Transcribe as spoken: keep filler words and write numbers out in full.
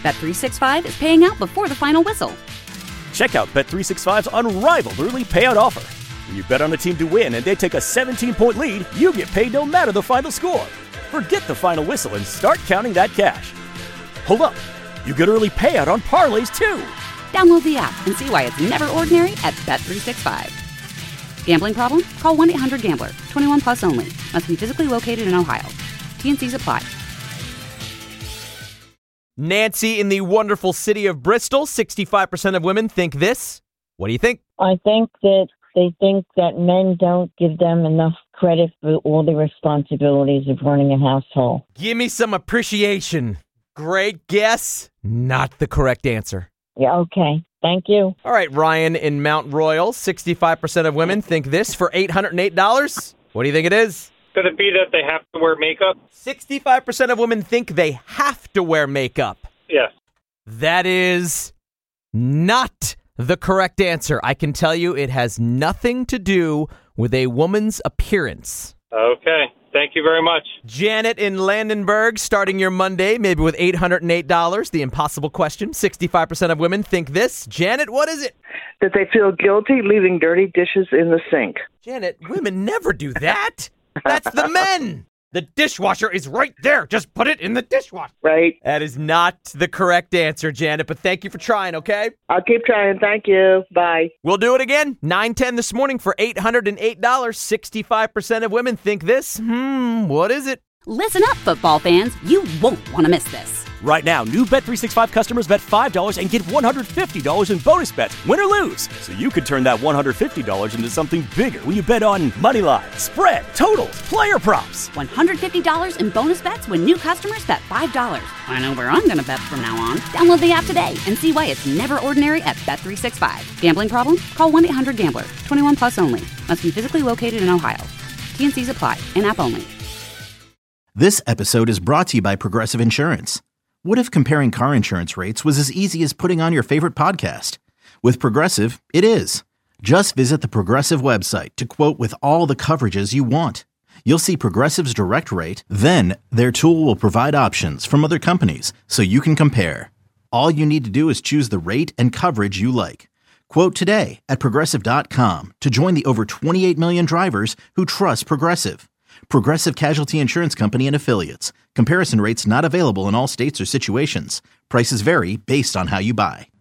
Bet three sixty-five is paying out before the final whistle. Check out Bet three sixty-five's unrivaled early payout offer. When you bet on a team to win and they take a seventeen-point lead, you get paid no matter the final score. Forget the final whistle and start counting that cash. Hold up. You get early payout on parlays, too. Download the app and see why it's never ordinary at Bet three sixty-five. Gambling problem? Call one eight hundred gambler. twenty-one plus only. Must be physically located in Ohio. T N Cs apply. Nancy in the wonderful city of Bristol, sixty-five percent of women think this. What do you think? I think that they think that men don't give them enough credit for all the responsibilities of running a household. Give me some appreciation. Great guess. Not the correct answer. Yeah, okay. Thank you. All right, Ryan in Mount Royal, sixty-five percent of women think this for eight hundred eight dollars. What do you think it is? Could it be that they have to wear makeup? sixty-five percent of women think they have to wear makeup. Yes. That is not the correct answer. I can tell you it has nothing to do with a woman's appearance. Okay. Thank you very much. Janet in Landenberg, starting your Monday, maybe with eight hundred eight dollars. The impossible question. sixty-five percent of women think this. Janet, what is it? That they feel guilty leaving dirty dishes in the sink. Janet, women never do that. That's the men. The dishwasher is right there. Just put it in the dishwasher. Right. That is not the correct answer, Janet, but thank you for trying, okay? I'll keep trying. Thank you. Bye. We'll do it again. nine ten this morning for eight hundred eight dollars. sixty-five percent of women think this. Hmm, what is it? Listen up, football fans. You won't want to miss this. Right now, new Bet three sixty-five customers bet five dollars and get one hundred fifty dollars in bonus bets, win or lose. So you could turn that one hundred fifty dollars into something bigger when you bet on money line, spread, totals, player props. one hundred fifty dollars in bonus bets when new customers bet five dollars. I know where I'm going to bet from now on. Download the app today and see why it's never ordinary at Bet three sixty-five. Gambling problem? Call one eight hundred gambler. twenty-one plus only. Must be physically located in Ohio. T N Cs apply. In-app only. This episode is brought to you by Progressive Insurance. What if comparing car insurance rates was as easy as putting on your favorite podcast? With Progressive, it is. Just visit the Progressive website to quote with all the coverages you want. You'll see Progressive's direct rate, then their tool will provide options from other companies so you can compare. All you need to do is choose the rate and coverage you like. Quote today at Progressive dot com to join the over twenty-eight million drivers who trust Progressive. Progressive Casualty Insurance Company and Affiliates. Comparison rates not available in all states or situations. Prices vary based on how you buy.